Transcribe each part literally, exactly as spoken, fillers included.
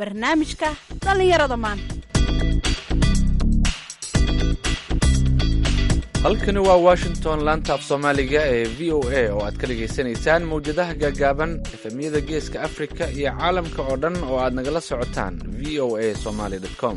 barnaamijka dhallinyarada maanta. halkani waa washington, laanta af soomaaliga ee v o a oo aad ka dhegaysanaysaan mawjadaha gaagaaban efemyada geeska afrika iyo caalamka oo dhan oo aad nagala socotaan v o a somaly com.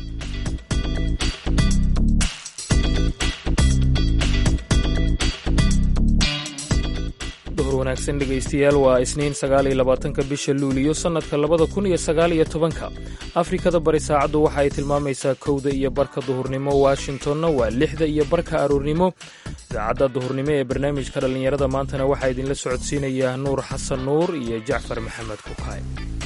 duhur wanaagsan dhegaystayaal, waa isniin sagaal iyo labaatanka bisha luuliyo sannadka labada kun iyo sagaal iyo tobanka. afrikada bari saacaddu waxa ay tilmaamaysaa kowda iyo barka duhurnimo, washingtonna waa lixda iyo barka aroornimo. idaacadda duhurnimo ee barnaamijka dhallinyarada maantana waxaa idinla socodsiinayaa nuur xasan nuur iyo jacfar maxamed kukaay.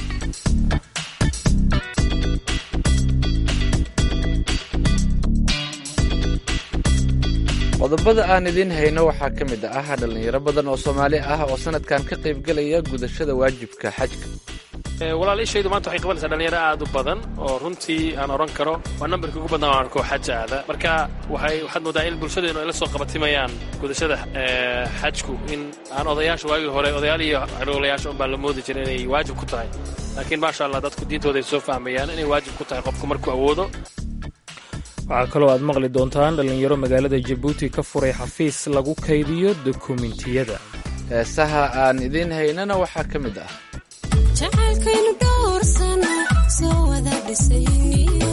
qodobada aan idiin hayno waxaa ka mid ah dhallinyaro badan oo soomaali ah oo sanadkan ka qaybgelaya gudashada waajibka xajka. walaal ishaydu maanta waxay qabanaysaa dhallinyaro aad u badan oo runtii aan odhan karo waa nambarkii ugu badnaa aan arko xaj aada. marka waxay waxaad moodaa in bulshadeenu ay la soo qabatimayaan gudashada xajku, in aan odayaasha waagii hore odayaal iyo xerolayaasha unbaa la moodi jira inay waajib ku tahay, laakiin maasha allah dadku diintooda ay soo fahmayaan inay waajib ku tahay qofku markuu awoodo. waxaa kaloo aad maqli doontaan dhallinyaro magaalada jabuuti ka furay xafiis lagu kaydiyo dokumentiyada. heesaha aan idiin haynana waxaa ka mid ah jacaylkaynu dhowrsana soo wada dhisayniyo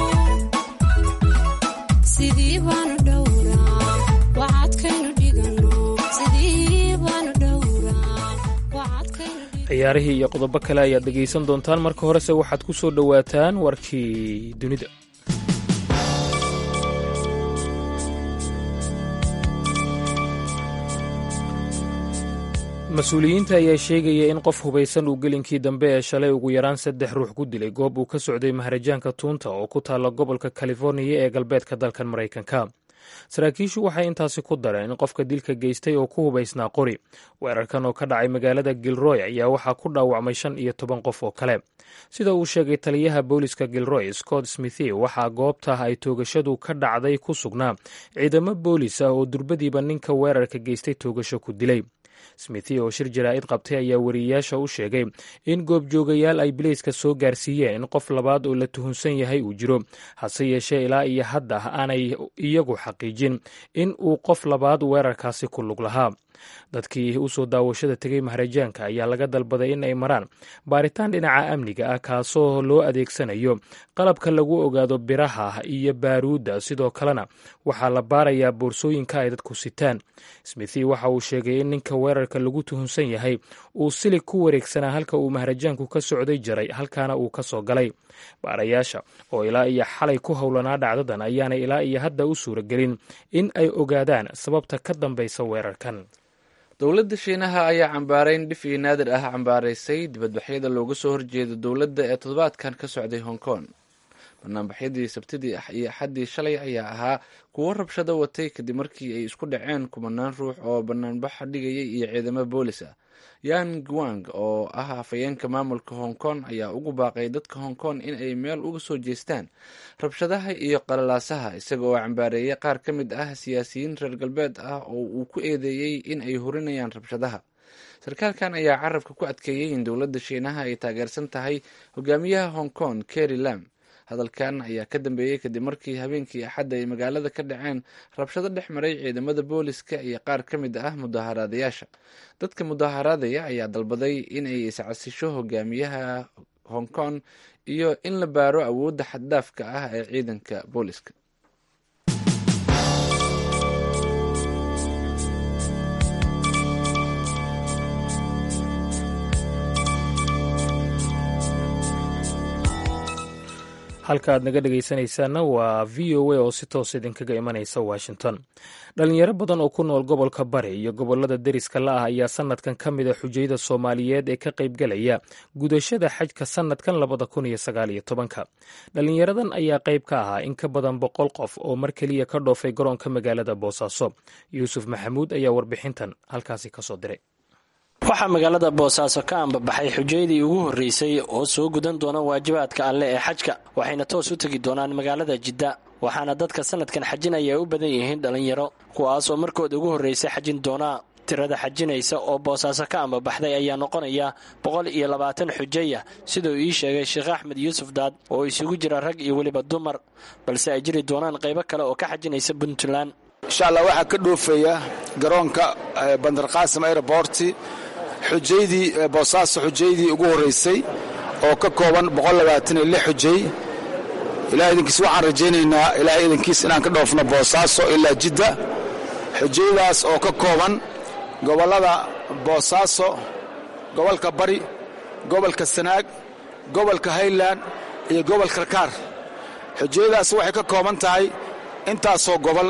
sidii baanu dhowraa wacadkaynu dhigano sidii baanu dhowraa wacadkaynu ciyaarihii iyo qodobo kale ayaad dhegaysan doontaan. marka horese waxaad ku soo dhowaataan warkii dunida. mas-uuliyiinta ayaa sheegaya in qof hubaysan uu gelinkii dambe ee shalay ugu yaraan saddex ruux ku dilay goob uu ka socday maharajaanka tuunta oo ku taalla gobolka californiya ee galbeedka dalkan maraykanka. saraakiishu waxay intaasi ku dareen in qofka dilka geystay oo ku hubaysnaa qori. weerarkan oo ka dhacay magaalada gilroy ayaa waxaa ku dhaawacmay shan iyo toban qof oo kale. sida uu sheegay taliyaha booliska gilroy scott smithi, waxaa goobta ay toogashadu ka dhacday ku sugnaa ciidamo boolis ah oo durbadiiba ninka weerarka geystay toogasho ku dilay. smithi oo shir jaraa'id qabtay ayaa wariyeyaasha u sheegay in goobjoogayaal ay bileyska soo gaarsiiyeen in qof labaad oo la tuhunsan yahay uu jiro, hase yeeshee ilaa iyo hadda aanay iyagu xaqiijin in uu qof labaad weerarkaasi ku lug lahaa. dadkii u soo daawashada tegay maharajaanka ayaa laga dalbaday in ay maraan baaritaan dhinaca amniga ah kaasoo loo adeegsanayo qalabka lagu ogaado biraha iyo baaruudda. sidoo kalena waxaa la baarayaa boorsooyinka ay dadku sitaan. smithi waxa uu sheegay in ninka weerarka lagu tuhunsan yahay uu silig ku wareegsanaa halka uu maharajaanku ka socday jaray, halkaana uu ka soo galay. baarayaasha oo ilaa iyo xalay ku howlanaa dhacdadan ayaanay ilaa iyo hadda u suuragelin in ay ogaadaan sababta ka dambaysa weerarkan. dowladda shiinaha ayaa cambaarayn dhif iyo naadir ah cambaaraysay dibadbaxyada looga soo horjeedo dowladda ee toddobaadkan ka socday hong kong. banaanbaxyadii sabtidii iyo axaddii shalay ayaa ahaa kuwo rabshado watay kadib markii ay isku dhaceen kumanaan ruux oo banaanbaxa dhigayay iyo ciidamo boolis ah. yan guang oo ah afhayeenka maamulka hong kong ayaa ugu baaqay dadka hong kong in ay meel uga soo jeestaan rabshadaha iyo qalalaasaha, isaga oo cambaareeyay qaar ka mid ah siyaasiyiin reer galbeed ah oo uu ku eedeeyey in ay hurinayaan rabshadaha. sarkaalkan ayaa carabka ku adkeeyey in dowladda shiinaha ay taageersan tahay hogaamiyaha hong kong Carrie Lam. hadalkan ayaa ka dambeeyey kadib markii habeenkii axadda ay magaalada ka dhaceen rabshado dhex maray ciidamada booliska iyo qaar ka mid ah mudaaharaadayaasha. dadka mudaaharaadaya ayaa dalbaday in ay iscasisho hogaamiyaha hong kong iyo in la baaro awoodda xaddaafka ah ee ciidanka booliska. halka aad naga dhegaysanaysaana waa v o a oo si toos idinkaga imanaysa washington. dhalinyaro badan oo ku nool gobolka bari iyo gobolada deriska la ah ayaa sanadkan ka mid a xujayda soomaaliyeed ee ka qaybgalaya gudashada xajka sanadkan labada kun iyo sagaal iyo tobanka. dhalinyaradan ayaa qayb ka ahaa in ka badan boqol qof oo mar keliya ka dhoofay garoonka magaalada boosaaso. yuusuf maxamuud ayaa warbixintan halkaasi ka soo diray. waxaa magaalada boosaaso ka ambabaxay xujaydii ugu horreysay oo soo gudan doona waajibaadka alle ee xajka, waxayna toos u tegi doonaan magaalada jidda. waxaana dadka sanadkan xajinaya u badan yihiin dhallinyaro, kuwaas oo markooda ugu horreysay xajin doonaa. tirada xajinaysa oo boosaaso ka ambabaxday ayaa noqonaya boqol iyo labaatan xujaya siduu ii sheegay sheekh axmed yuusuf daad oo isugu jira rag iyo weliba dumar balse ay jiri doonaan qaybo kale oo ka xajinaysa puntland insha allah waxaa ka dhoofaya garoonka bandarqaasim airborti xujaydii boosaaso xujaydii ugu horraysay oo ka kooban boqol labaatan iyo lix xujay ilahay idinkiis waxaan rajaynaynaa ilahay idinkiis inaan ka dhoofno boosaaso ilaa jidda xujaydaas oo ka kooban gobollada boosaaso gobolka bari gobolka sanaag gobolka highland iyo gobolka karkaar xujaydaas waxay ka kooban tahay intaasoo gobol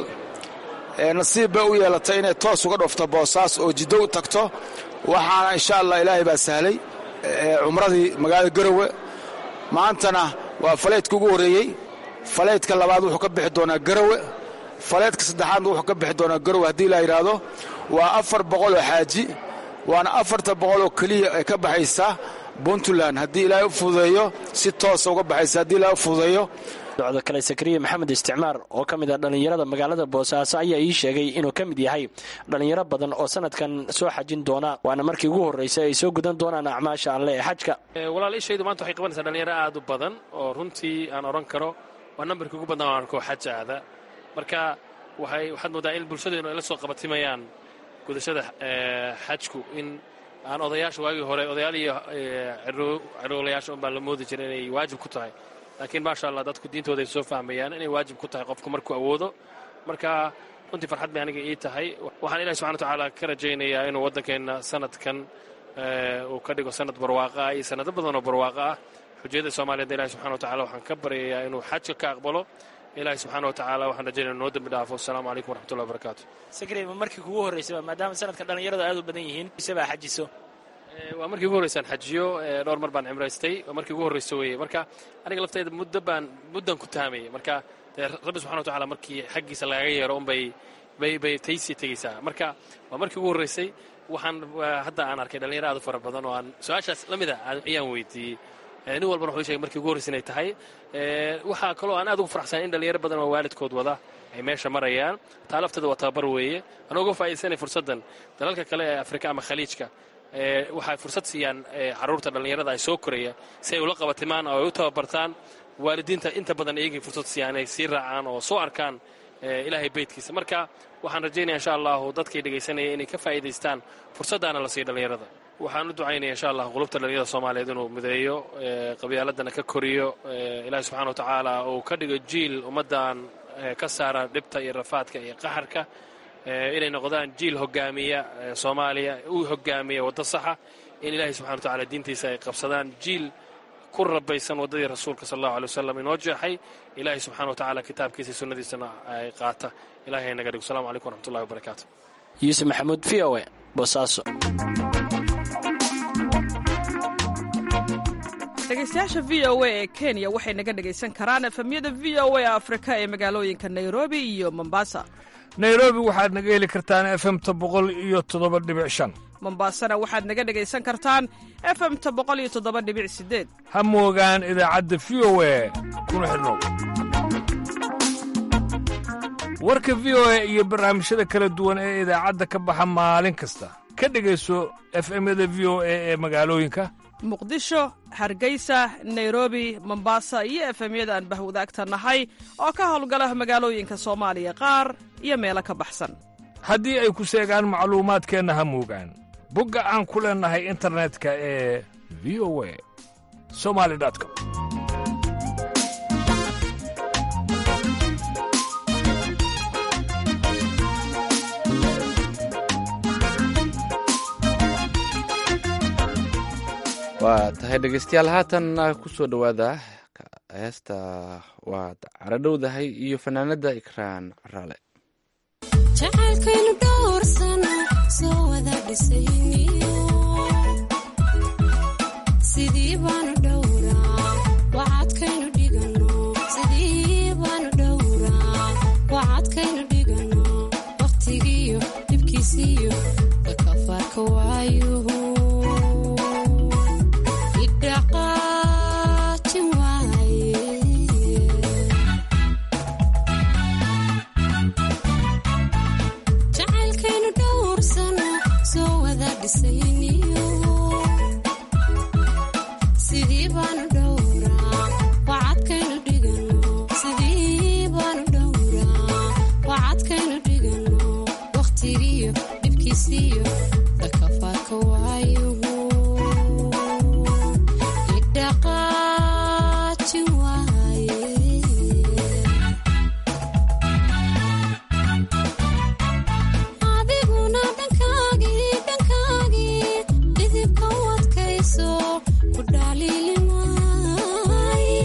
nasiib bay u yeelatay inay toos uga dhoofto boosaaso oo jiddo u tagto waxaana insha allah ilaahay baa sahlay cumradii magaalada garowe maantana waa faleydka ugu horreeyey faleydka labaad wuxuu ka bixi doonaa garowe faleydka saddexaadna wuxuu ka bixi doonaa garowe haddii la yidhaahdo waa afar boqol oo xaaji waana afarta boqol oo keliya ay ka baxaysaa puntland haddii ilaahay u fududeeyo si toosa uga baxaysa haddii ilaahay u fududeeyo docda kale sakariya maxamed isticmaar oo ka mid ah dhallinyarada magaalada boosaaso ayaa ii sheegay inuu ka mid yahay dhallinyaro badan oo sanadkan soo xajin doona waana markii ugu horraysay ay soo gudan doonaan acmaasha alle ee xajka walaal ishaydu maanta waxay qabanaysaa dhallinyaro aad u badan oo runtii aan odhan karo waa nambarkii ugu badnaa aan arko xaj aada marka waxay waxaad moodaa in bulshadeenu ay la soo qabatimayaan gudashada xajku in aan odayaasha waagii hore odayaal iyo ciroolayaasha unbaa la moodi jiray inay waajib ku tahay laakiin maasha allah dadku diintooda ay soo fahmayaan inay waajib ku tahay qofku markuu awoodo marka runtii farxad bay aniga ii tahay waxaan ilahi subxana watacaala ka rajaynayaa inuu waddankeenna sanadkan uu ka dhigo sanad barwaaqa ah iyo sanado badan oo barwaaqa ah xujayada soomaaliyeed ilahi subxana watacala waxaan ka baryayaa inuu xajka ka aqbalo ilaahi subxaana watacaala waxaan rajaynaya noo dembi dhaafo asalaamu calaykum waraxmatullahi wabarakaatu sakariya markii kugu horraysaba maadaama sanadka dhallinyarada aad u badan yihiin isabaa xajiso waa markii ugu horraysaan xajiyo dhowr mar baan cimraystay waa markii ugu horraysa weeye marka aniga laftayda muddo baan muddan ku taamayay marka dee rabbi subxana watacala markii xaggiisa lagaga yeero unbay bay bay taysii tegaysaa marka waa markii ugu horraysay waxaan hadda aan arkay dhallinyaro aad u fara badan oo aan su-aashaas la mida ayaan weydiiyey nin walbana wuxuu sheegay markii ugu horraysa inay tahay waxaa kaloo aan aad ugu faraxsan in dhallinyaro badan oo waalidkood wada ay meesha marayaan taa lafteeda waa tababar weeye anoo uga faa'iidaysanay fursaddan dalalka kale ee afrika ama khaliijka waxay fursad siiyaan carruurta dhallinyarada ay soo koraya si ay ula qabatimaan oo ay u tababartaan waalidiinta inta badan iyagii fursad siiyaan inay sii raacaan oo soo arkaan ilaahay beydkiisa marka waxaan rajaynaya insha allahu dadkay dhegaysanaya inay ka faa'iidaystaan fursaddaana la siiyo dhallinyarada waxaan u ducaynaya insha allah qulubta dhallinyarada soomaaliyeed inuu mideeyo qabyaaladana ka koriyo ilaahay subxana watacaala uu ka dhigo jiil ummaddan ka saara dhibta iyo rafaadka iyo qaxarka inay noqdaan jiil hogaamiya soomaaliya u hogaamiya waddo saxa in ilaahay subxana watacala diintiisa ay qabsadaan jiil ku rabaysan waddadii rasuulka sal allahu alay wasalam inoo jeexay ilaahay subxana watacala kitaabkiisa iyo sunnadiisana ay qaata ilahay naga dhigo assalamu calaykum waraxmatullahi wabarakaatu yuusuf maxamuud v o e boosaaso dhegaystayaasha v o a ee kenya waxay naga dhegaysan karaan efemyada v o a afrika ee magaalooyinka nairobi iyo mombasa nairobi waxaad naga heli kartaan efemta boqol iyo toddoba dhibic shan mombasana waxaad naga dhegaysan kartaan efemta boqol iyo toddoba dhibic sideed ha moogaan idaacadda v o a kuna xidhnow warka v o a iyo barnaamijyada kala duwan ee idaacadda ka baxa maalin kasta ka dhegayso efemyada v o a ee magaalooyinka muqdisho hargeysa nairobi mombasa iyo efemyada aan bahwadaagta nahay oo ka howlgala magaalooyinka soomaaliya qaar iyo meelo ka baxsan haddii ay ku seegaan macluumaadkeenna ha moogaan bogga aan ku leennahay internetka ee v o a somali com waa tahay dhegaystayaal haatan ku soo dhowaada heesta waad caradhowdahay iyo fanaanada ikraan caraale jacaylkaynu dhowr sano soo wada dhisayniyo sidii baanu dhowraa wacadkaynu dhigano sidii baanu dhowraa wacadkaynu dhigano wakhtigiiyo dhibkiisiyo dakafaarka waayuhu jacaylkaynu dhowr sano dhisayniyo sidii baanu dhowraa wacadkaynu dhigano sidii baanu dhowraa wacadkaynu dhigano wakhtigiyo dhibkiisiyo dakafaadka waayuhu idhaqaaji waaye adiguna dhankaagii dhankaagii dhidibka u adkayso ku dhaliili maaye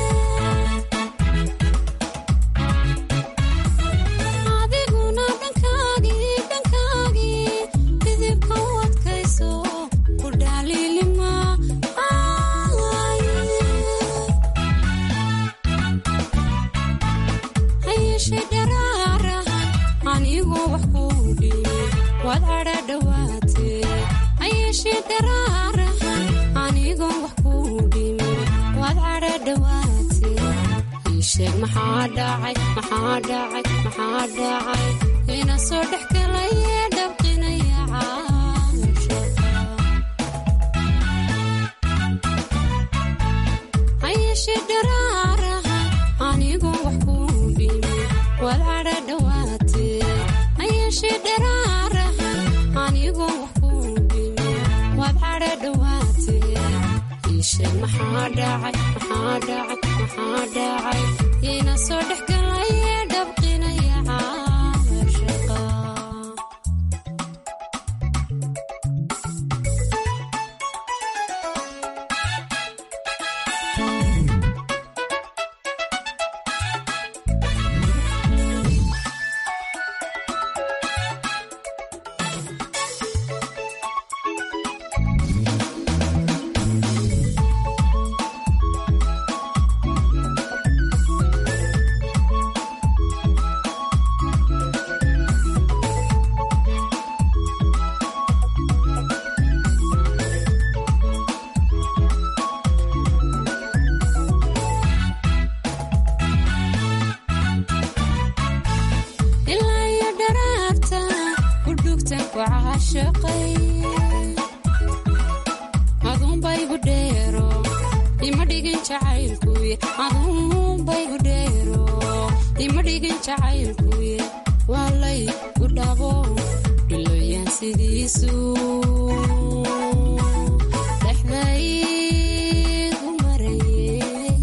adiguna dhankaagii dhankaagii dhidibka u adkayso ku dhaliili maaye hayeshe dharaaraha anigoo wax kuu dhimi waad cadha dhowaatee hayeshe dharaaraha anigoo wax kuu dhimi waad cadha dhowaatee iisheeg maxaa dhacay maxaa dhacay maxaa dhacay ina soo dhex galaye dhabqinaya caashaqa hayeshe dharaaraha anigoo wax kuu dhimi waad cadha dhowaatee hayeshe dharaaraha anigoo wax kuu dhimi waad cadha dhowaatee iisheeg maxaa dhacay maxaa dhacay maxaa dhacay ina soo dhex galaye dhabqinaya caashaqa ilaa iyo dharaarta udhugta ku caashaqay aduunbaygu dheero ima dhigin jacaylkuye aduunbaygu dheero ima dhigin jacaylkuye waalay ku dhabo dhiloyaan sidiisu dhexdaygu maraye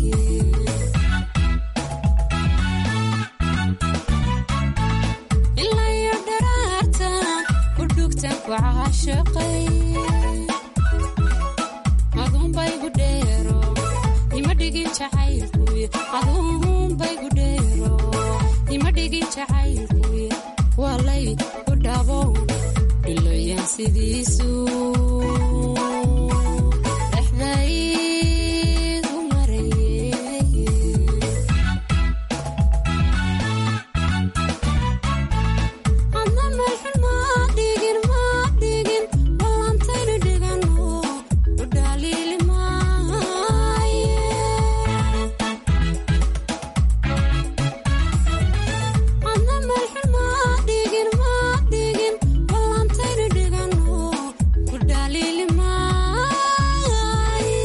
ilaa iyo dharaarta udhugta ku caashaqay aduunbaygu dheero ima dhigin jacaylkuye aduunbaygu dheero ima dhigin jacaylkuye waalay ku dhabo dhiloyaan sidiisu dhexdaygu maraye adna meelxun maa dhigin maa dhigin ballantaynu dhigano ku dhaliili maaye adna meelxun maa dhigin maa dhigin ballantaynu dhigano ku dhaliili maaye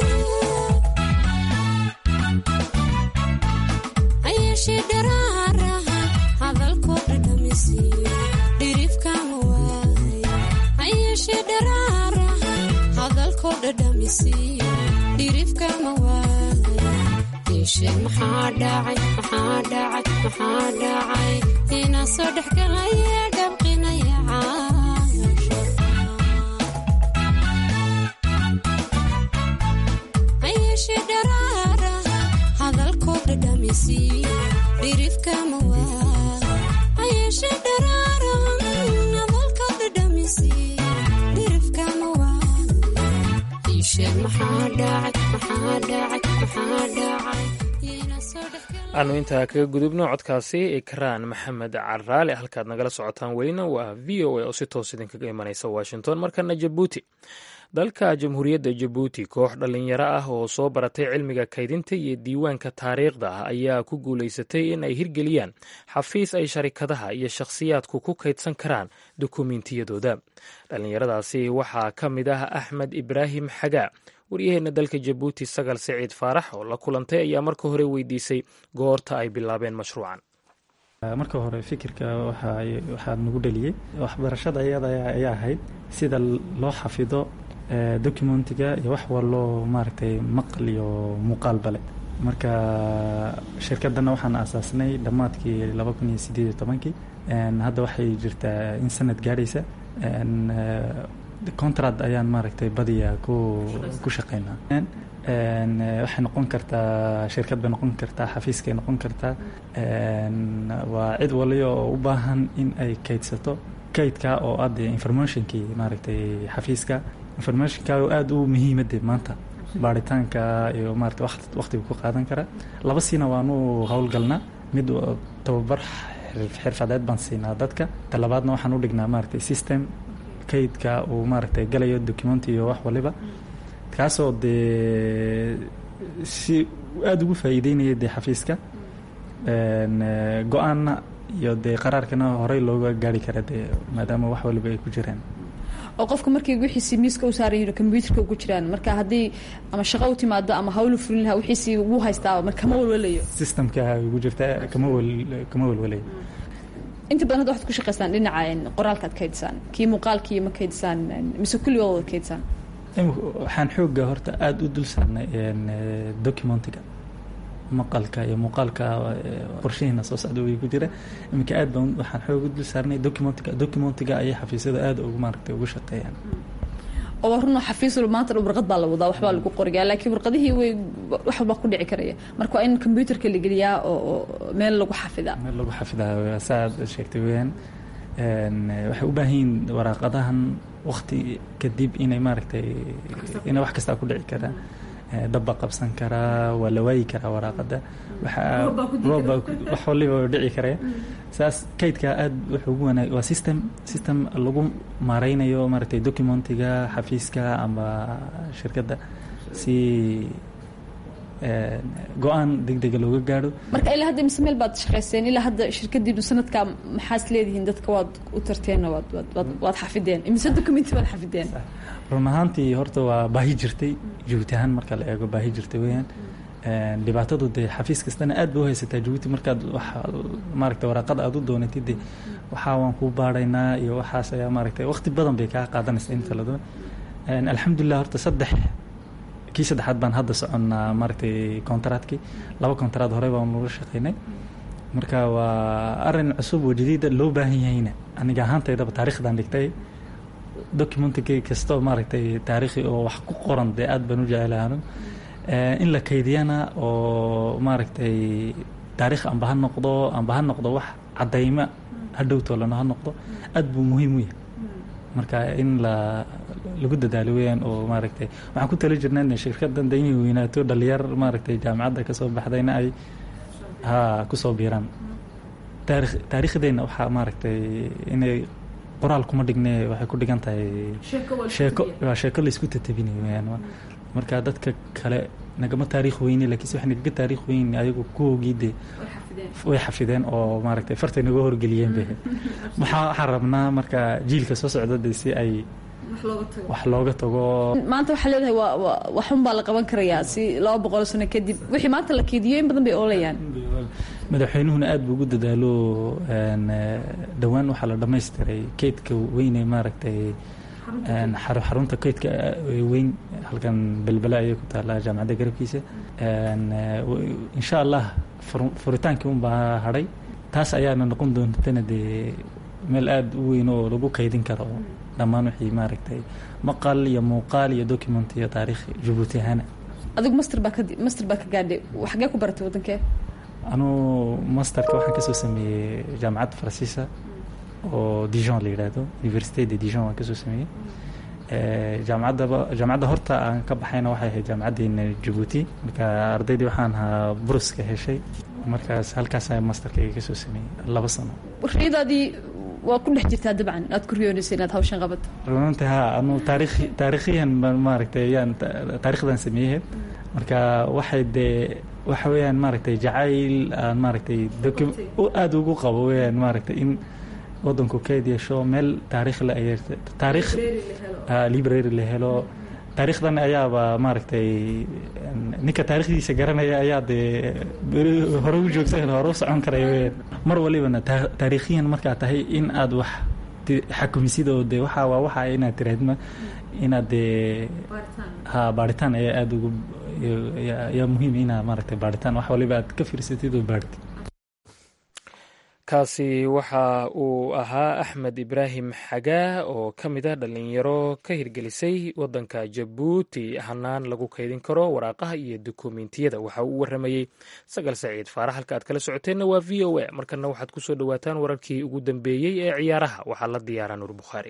hayeshe dharaaraha hadalkoo dhadhamisiyo dhirifkama waaye hayeshe dharaaraha hadalkoo dhadhamisiyo dhirifkama waaye iisheeg maxaa dhacay maxaa dhacay maxaa dhacay ina soo dhex galaye dhabqinaya caashaqa hayeshe dharaaraha hadalkoo dhadhamisiyo dhirifkama waaye hayeshe dharaaraha hadalkoo dhadhamisiyo dhirifkama waaye iisheeg maxaa dhacay maxaa dhacay maxaa dhacay ina soo dhex galaye aanu intaa kaga gudubno codkaasi ikraan maxamed caraale halkaad nagala socotaan welina waa v o a oo si toos idinkaga imanaysa washington. markana jabuuti, dalka jamhuuriyadda jabuuti, koox dhallinyaro ah oo soo baratay cilmiga kaydinta iyo diiwaanka taariikhda ah ayaa ku guulaysatay in ay hirgeliyaan xafiis ay sharikadaha iyo shakhsiyaadku ku kaydsan karaan dukumiintiyadooda. dhallinyaradaasi waxaa ka mid ah axmed ibraahim xagaa. waryaheena dalka jabuuti sagal siciid faarax oo la kulantay ayaa marka hore weydiisay goorta ay bilaabeen mashruucan. marka hore fikirka waxaa nagu dhaliyey waxbarashada iyada ayaa ahayd sida loo xafido documentiga iyo wax waloo maaragtay maqal iyo muuqaalbale. marka shirkadana waxaan aasaasnay dhammaadkii laba kun iyo sideed iyo tobankii. hadda waxay jirtaa in sanad gaadhaysa. contract ayaan maaragtay badiya ku ku shaqeynaa. waxay noqon kartaa shirkad bay noqon kartaa, xafiiskay noqon kartaa. waa cid waliba oo u baahan in ay kaydsato kaydka oo ah dee informationkii maaragtay xafiiska. informationka oo aada u muhiimade maanta baaritaanka iyo maaragtay waqtiga ku qaadan kara. laba siina waanu howlgalnaa. mid tababar xirfadeed baan siinaa dadka. talabaadna waxaan u dhignaa maaragtay system kaydka uu maaragtay galayo documenti iyo wax waliba, kaasoo dee si aada ugu faa'iideynaya dee xafiiska. go-aanna iyo dee qaraarkana horey looga gaari kara dee maadaama wax waliba ay ku jiraan. oo qofka markii wixiisii miiska u saaran yihiin computerka ugu jiraan, marka haddii ama shaqo u timaado ama hawlu fulin lahaa wixiisii ugu haystaaba marka kama walwalayo. systemka ugu jirta kama wal kama walwalayo. inta badan hadda waxaad ku shaqaysaan dhinaca qoraalka ad kaydsaan, kii muuqaalkii ma kaydsaan mise kulligood wada kaydsaan? waxaan xooga horta aada u dul saarnay documentiga, maqalka iyo muuqaalka qorshihiina soo socda way ku jira. iminka aad baan waxaan xoog u dul saarnay documentiga. documentiga ayay xafiisyada aada ugu maaragtay ugu shaqeeyaan. oo run xafiis walba maanta warqad baa la wadaa, waxbaa lagu qoriyaa, laakiin warqadihii way wax walba ku dhici karaya. marka waa in computerka la geliyaa oo meel lagu xafidaa. meel lagu xafidaa saad sheegtay weeyaan. waxay u baahan yihiin waraaqadahan waqti kadib inay maaragtay inay wax kastaa ku dhici karaa. dabba qabsan karaa, waa la waayi karaa waraaqada. waxaa wax waliba dhici karaya. saas kaydka aad wuxuu ugu wanaag waa system system lagu maareynayo maaragtay documentiga xafiiska ama shirkadda si go-aan degdega looga gaadho. marka ilaa hadda mise meel baad shaqayseen? ilaa hadda shirkadiinu sanadka maxaas leedihiin dadka waad u tarteen waad waad waad xafideen mise documenti waad xafideen? run ahaantii horta waa baahi jirtay jabuuti ahaan marka la eego baahi jirtay weeyaan. dhibaatadu dee xafiis kastana aad ba u haysataa jabuuti. markaad wax maaragtay waraaqada aad u doonatid de waxaa waan kuu baadhaynaa iyo waxaas ayaa maaragtay waqti badan bay kaa qaadanaysaa inta la doon. alxamdulilah horta saddex kii saddexaad baan hadda soconnaa maaragtay contractkii. laba contract horey baan nula shaqeynay. marka waa arin cusub oo jadiida loo baahan yahayna aniga ahaantaydaba taariikhdan dhigtay. documentiga kastoo maaragtay taariikhi oo wax ku qoran dee aad baan u jecelaano. in la kaydiyana oo maaragtay taariikh amba ha noqdo amba ha noqdo wax caddayma hadhow toolana ha noqdo aad buu muhiim u yahay. marka in la lagu dadaalo weeyaan oo maaragtay waxaan ku tali jirnaa in shirkaddan da inay weynaato dhalinyar maaragtay jaamacadda ka soo baxdayna ay ha ku soo biiraan. taarikh taariikhdeenna waxaa maaragtay inay qoraal kuma dhigne waxay ku dhigan tahay sheeko waa sheeko la isku tatabinayo weeyaan. marka dadka kale nagama taariikh weyne laakiinse wax nagaga taariikh weyne ayagu kuwoogii dee way xafideen oo maaragtay fartay naga horgeliyeen be. maxaa waxaan rabnaa marka jiilka soo socda de si ay wax looga tago. maanta waxaa leedahay waa waxun baa la qaban karayaa si laba boqol sano kadib wixii maanta la keediyo in badan bay oolayaan. madaxweynuhuna aad buu ugu dadaalo. dhowaan waxaa la dhamaystiray kaydka weyne maaragtay xarunta kaydka weyn halkan belbela ayay ku taallaa jaamacadda garabkiisa. insha allah furitaankii un baa hadhay. taas ayaana noqon doontana dee meel aada u weyn oo lagu kaydin karo dhammaan wixii maaragtay maqal iyo muuqaal iyo document iyo taariikh jabuuti ahaana. adigu master baa ka master baa ka gaadhay. xagee ku baratay waddankee? anuu masterka waxaan kasoo sameeyey jaamacadda faransiisa oo Dijon la yiraahdo, Université de Dijon waan kasoo sameeyey. jaamacadda jaamacadda horta aan ka baxayna waxay ahayd jaamacaddeena Djibouti. marka ardaydii waxaan ahaa buruska heshay markaas halkaas ayaa masterkayga kasoo sameeyey laba sano. riyadaadii waa ku dhex jirtaa dabcan aad ku riyoonaysa inaad hawshan qabato? runtii haa, anu taarikh taariikhiyan maaragtay yaan taariikhdan sameeyey, marka waxay dee waxa weeyaan maaragtay jacayl aan maaragtay aada ugu qabo weeyaan maaragtay in wadanku keyd yeesho meel taariikh la ay taariikh library la helo. taariikhdan ayaaba maaragtay ninka taariikhdiisa garanaya ayaa dee hore u joogsan hore u socon karaya weeyaan. mar walibana taariikhiyan markaa tahay in aad wax xakumisidoo dee waxaa waa waxa inaad tirahdma inaad dee ha baaritaan ayaa aada ugu yaa muhiim inaa maaragtay baaritaan wax waliba aad ka fiirsatid oo baartid. kaasi waxa uu ahaa Axmed Ibraahim Xagaa oo ka mid ah dhalinyaro ka hirgelisay wadanka Jabuuti hanaan lagu kaydin karo waraaqaha iyo dukumeentiyada. waxa uu waramayey Sagal Saciid Faarax. halka aad kala socoteenna waa V O A. markana waxaad ku soo dhawaataan wararkii ugu dambeeyey ee ciyaaraha. waxaa la diyaaraa Nuur Bukhaari.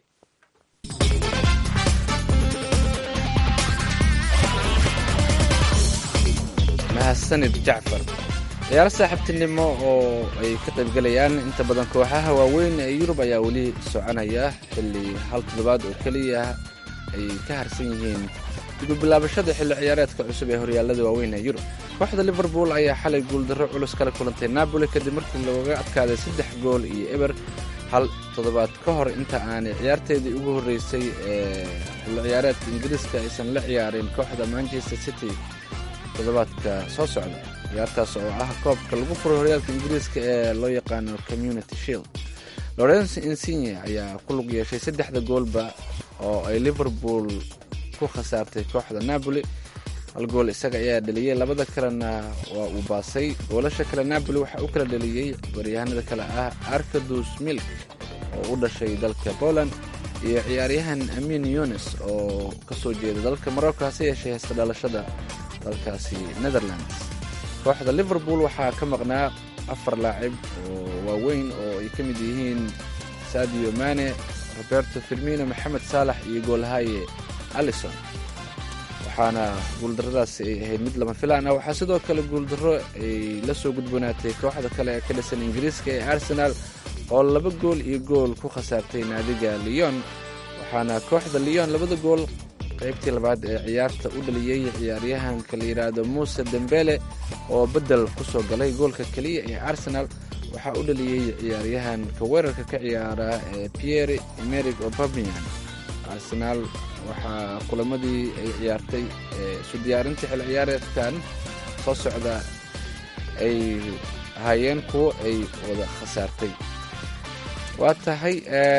mahadsanid Jacfar. ciyaar saaxiibtinimo oo ay ka qaybgalayaan inta badan kooxaha waaweyn ee Yurub ayaa weli soconaya xilli hal toddobaad oo keliya ay ka harsan yihiin dib u bilaabashada xilli ciyaareedka cusub ee horyaalada waaweyn ee Yurub. kooxda Liverpool ayaa xalay guuldarro culus kala kulantay Napoli kadib markii looga adkaaday saddex gool iyo eber hal toddobaad ka hor inta aanay ciyaarteedii ugu horreysay ee xilli ciyaareedka Ingiriiska aysan la ciyaarin kooxda Manchester City toddobaadka soo socda. ciyaartaas oo ah koobka lagu furo horyaalka Ingiriiska ee loo yaqaano Community Shield. Lawrence Insigne ayaa ku lug yeeshay saddexda goolba oo ay Liverpool ku khasaartay kooxda Napoli. hal gool isaga ayaa dhaliyay, labada kalena waa uu baasay. goolasha kale Napoli waxa uu kala dhaliyey waryahanada kale ah Arkadiusz Milik oo u dhashay dalka Poland iyo ciyaaryahan Amin Younes oo ka soo jeeda dalka Morocco hase yeeshee haysta dhalashada dalkaasi Netherlands. kooxda Liverpool waxaa ka maqnaa afar laacib oo waaweyn oo ay ka mid yihiin Sadio Mane, Roberto Firmino, Mohamed Salah iyo goolhaye Alisson. waxaana guuldarradaasi ay ahayd mid lama filaan ah. waxaa sidoo kale guuldarro ay la soo gudboonaatay kooxda kale ee ka dhisan Ingiriiska ee Arsenal oo laba gool iyo gool ku khasaartay naadiga Lyon. waxaana kooxda Lyon labada gool qaybtii labaad ee ciyaarta u dhaliyey ciyaaryahanka la yidhaahdo Moussa Dembele oo bedel ku soo galay. goolka keliya ee Arsenal waxaa u dhaliyey ciyaaryahanka weerarka ka ciyaara ee Pierre-Emerick Aubameyang. Arsenal waxaa kulamadii ay ciyaartay isu diyaarintii xilli ciyaareedkan soo socda ay ahaayeen kuwo ay wada khasaartay. waa tahay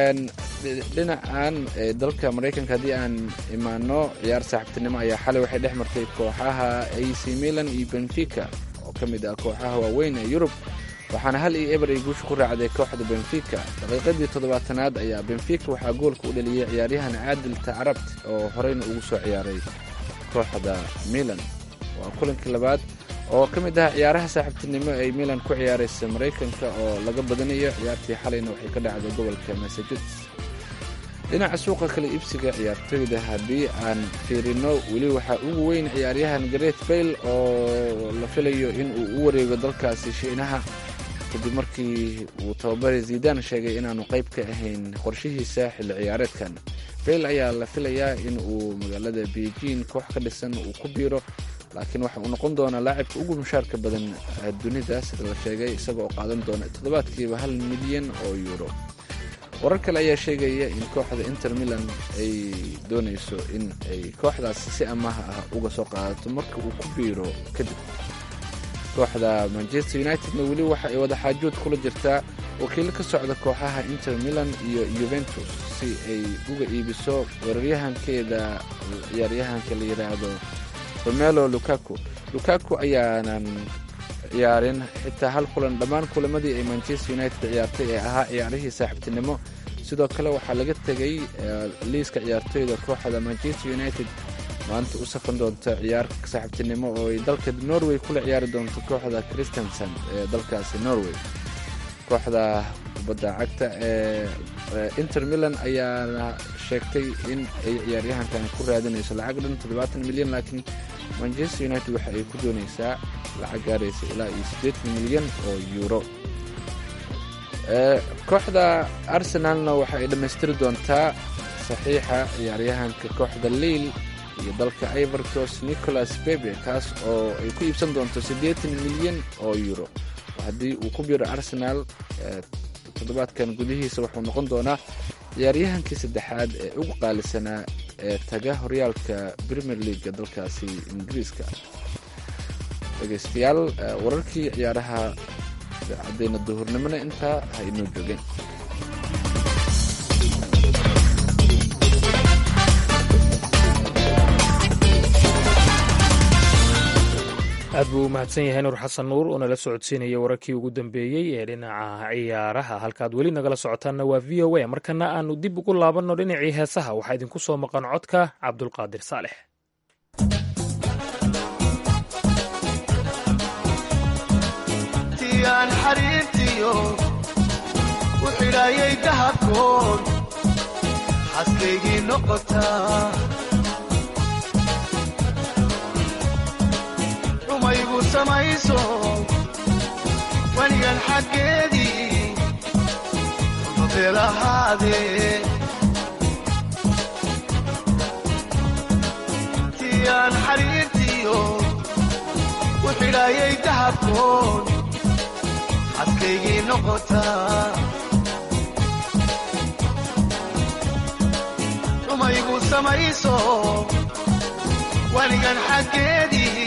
dhinacan dalka Mareykanka haddii aan imaano, ciyaar saaxiibtinimo ayaa xalay waxay dhex martay kooxaha A C Milan iyo Benfica oo ka mid ah kooxaha waaweyn ee Yurub. waxaana hal iyo eber ay guusha ku raacday kooxda Benfica. daqiiqadii toddobaatanaad ayaa Benfica waxaa goolka u dhaliyey ciyaaryahan Caadil Tacrabt oo horeyna ugu soo ciyaaray kooxda Milan. waa kulankii labaad oo ka mid ah ciyaaraha saaxiibtinimo ay Milan ku ciyaaraysa Mareykanka oo laga badanayo. ciyaartii xalayna waxay ka dhacday gobolka Massachusetts. dhinaca suuqa kala iibsiga ciyaartoyda haddii aan fiirino, weli waxaa ugu weyn ciyaaryahan Gareth Bale oo la filayo in uu u wareego dalkaasi Shiinaha kadib markii uu tababare Zidane sheegay inaanu qayb ka ahayn qorshihiisa xilli ciyaareedkan. Bale ayaa la filayaa in uu magaalada Beijing koox ka dhisan uu ku biiro, laakiin waxa uu noqon doonaa laacibka ugu mushaarka badan dunida sida la sheegay, isagoo qaadan doona toddobaadkiiba hal milyan oo euro. warar kale ayaa sheegaya in kooxda Inter Milan ay doonayso in ay kooxdaasi si amaah ah uga soo qaadato marka uu ku biiro kadib. kooxda Manchester United-na weli waxa ay wada xaajood kula jirtaa wakiilo ka socda kooxaha Inter Milan iyo Juventus si ay uga iibiso weeraryahankeeda ciyaaryahanka la yidhaahdo Romelu Lukaku. Lukaku ayaanan ciyaarin xitaa hal kulan dhammaan kulamadii ay Manchester United ciyaartay ee ahaa ciyaarihii saaxiibtinimo. sidoo kale waxaa laga tegay liiska ciyaartoyda kooxda Manchester United maanta u safan doonta ciyaar saaxiibtinimo oo ay dalka Norway kula ciyaari doonto kooxda Kristiansand ee dalkaasi Norway. kooxda kubadda cagta ee Inter Milan ayaa sheegtay in ay ciyaaryahankan ku raadinayso lacag dhan toddobaatan milyan, laakiin manchester united waxa ay ku doonaysaa lacag gaaraysa ilaa iyo siddeetan milyan oo euro. kooxda arsenalna waxa ay dhammaystiri doontaa saxiixa ciyaaryahanka kooxda Lille iyo dalka Ivory Coast Nicolas Pepe, kaas oo ay ku iibsan doonto siddeetan milyan oo euro. haddii uu ku biiro Arsenal toddobaadkan gudihiisa wuxuu noqon doonaa ciyaaryahankii saddexaad ee ugu qaalisanaa ee taga horyaalka Premier League dalkaasi Ingiriiska. dhegeystayaal, wararkii ciyaaraha cadeyna duhurnimona intaa ha inoo joogeen. aad buu u mahadsan yahay nuur xasan nuur oo nala socodsiinaya wararkii ugu dambeeyey ee dhinaca ciyaaraha. halkaad weli nagala socotaanna waa v o a. markana aanu dib ugu laabanno dhinacii heesaha. waxaa idinku soo maqan codka cabdulqaadir saalex. tiyaan xariirtiyo u xidhaayay dahabkoon xaskaygii noqotaa rumaygu samayso wanigan xaggeedii mabeelahaadee tiyaan xariirtiyo u xidhaayay dahabkoon xaskaygii noqotaa rumaygu samayso wanigan xaggeedii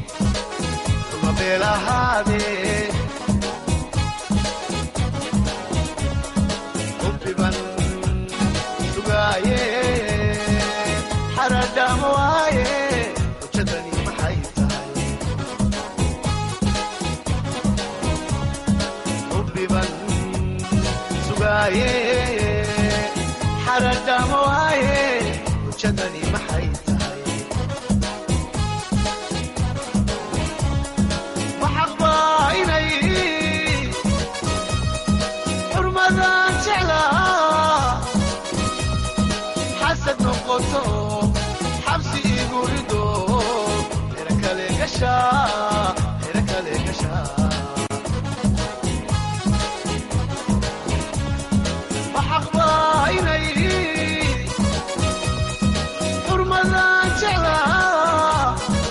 mabeelahaadee hubbiban sugaaye xaradhaam waaye hujadani maxay tahay hubbiban sugaaye xaradhaam waaye hujadani maxay tahay maxaqbaa inay xurmadaan jeclaa xasad noqoto xabsi igu rido hera kale gashaa hera kale gashaa maxaqbaa inay xurmadaan jeclaa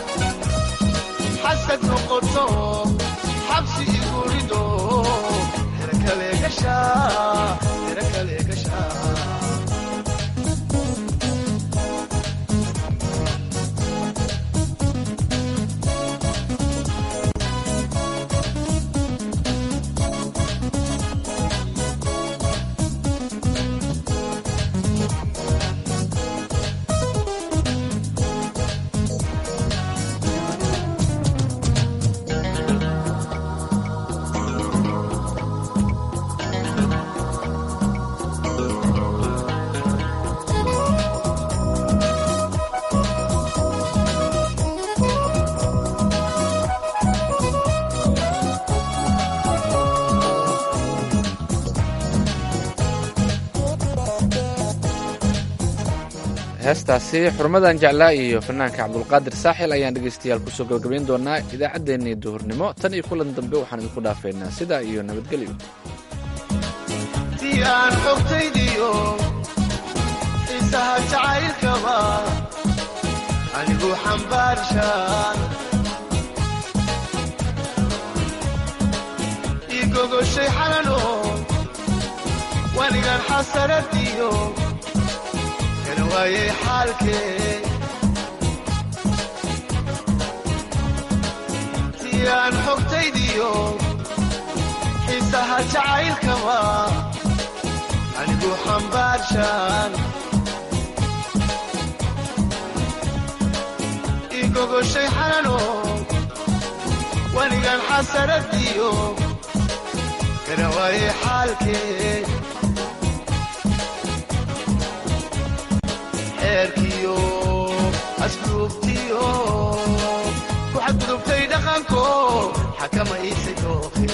xasad noqoto xabsi igu rido hera kale gashaa hera kale gashaa heestaasi xurmadan jeclaa iyo fanaanka cabdulqaadir saaxil ayaan dhegaystayaal kusoo gabagabayn doonaa idaacaddeenii duhurnimo. tan iyo kulan dambe waxaan idinku dhaafaynaa sidaa iyo nabadgelyo. ti aan xogtaydiyo xiisaha jacaylkaba anigu xambaarshaan ii gogoshay xalano wanigan xasaradiyo kana waayay xaalkee ti aan xogtaydiyo xiisaha jacaylkaba anigu xambaarshaan ii gogoshay xalano wanigan xasaradiyo kana waayay xaalkee xeerkiyo asluubtiyo ku xadgudubtay dhaqanko xakama iisay dooqe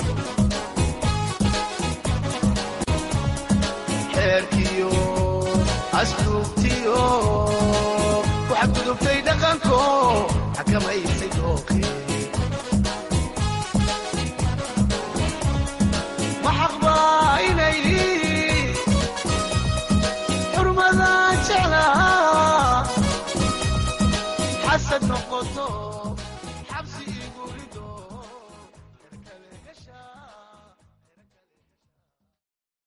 xeerkiyo asluubtiyo ku xadgudubtay dhaqanko xakamaysay dooqii